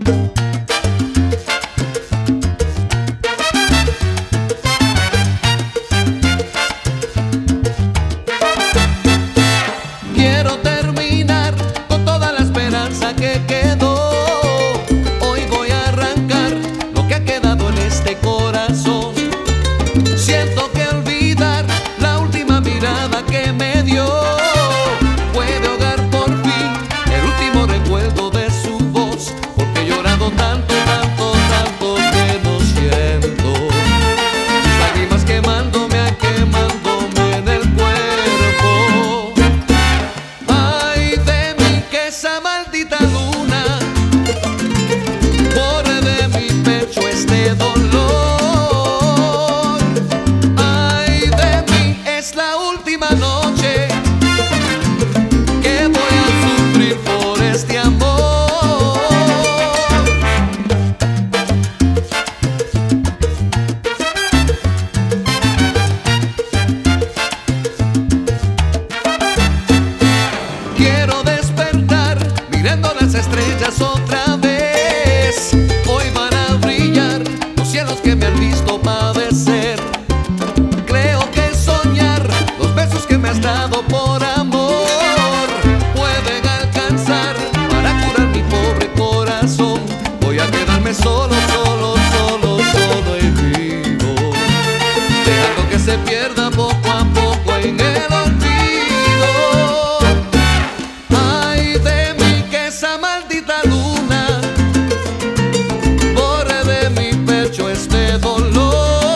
Quiero terminar con toda la esperanza que quedó. Hoy voy a arrancar lo que ha quedado en este corazón. Siento que olvidar la última mirada que me dio puede ahogar por fin el último recuerdo de su voz, porque he llorado tanto, tanto, tanto que no siento mis lágrimas quemándome en el cuerpo. Ay de mí, que esa maldita luna borre de mi pecho este dolor. Ay de mí, es la última noche que voy a sufrir por este amor. Quiero despertar mirando las estrellas otra vez. Hoy van a brillar los cielos que me han visto padecer. Creo que soñar los besos que me has dado por amor pueden alcanzar para curar mi pobre corazón. Voy a quedarme solo, solo, solo, solo y vivo, dejando que se pierda poco a poco en el olvido. Ay de mí, que esa maldita luna borre de mi pecho este dolor.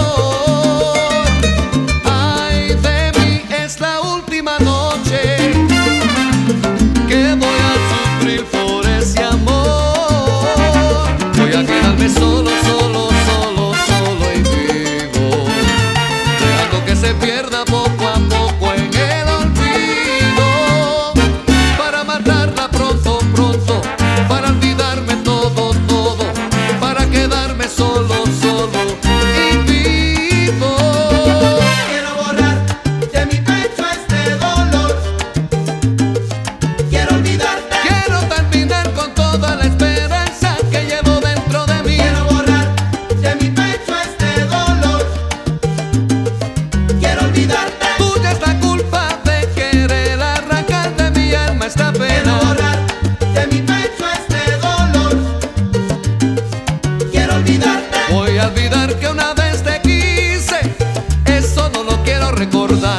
Ay de mí, es la última noche que voy a sufrir por ese amor. Voy a quedarme solo, solo, solo, solo y vivo, dejando que se pierda poco a poco en el olvido, para matarla pronto, pronto, para olvidarme todo, todo, para quedarme solo, solo y vivo. Quiero borrar de mi pecho este dolor. Quiero olvidarte. Quiero terminar con toda la esperanza que llevo dentro de mí. Quiero borrar de mi pecho este dolor. Quiero olvidarte. Tuya es la culpa de querer arrancar de mi alma esta Quiero pena. borrar de mi pecho este dolor. Quiero olvidarte. Voy a olvidar que una vez te quise, eso no lo quiero recordar.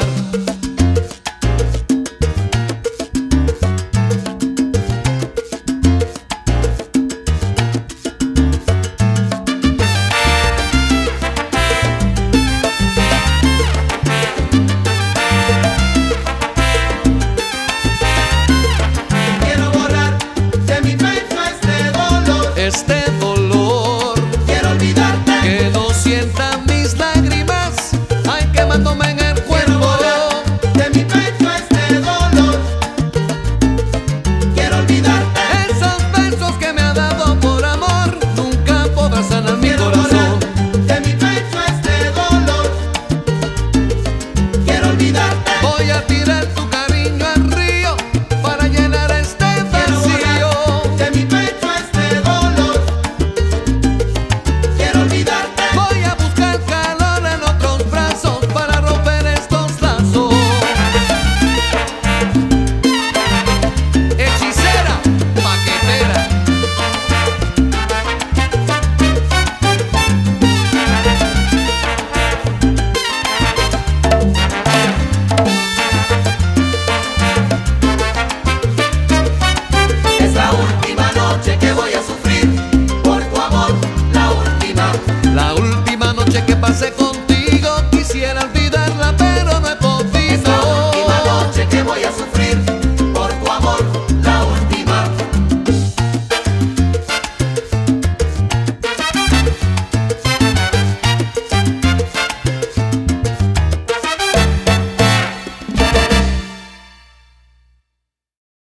Quiero borrar de mi pecho este dolor. Este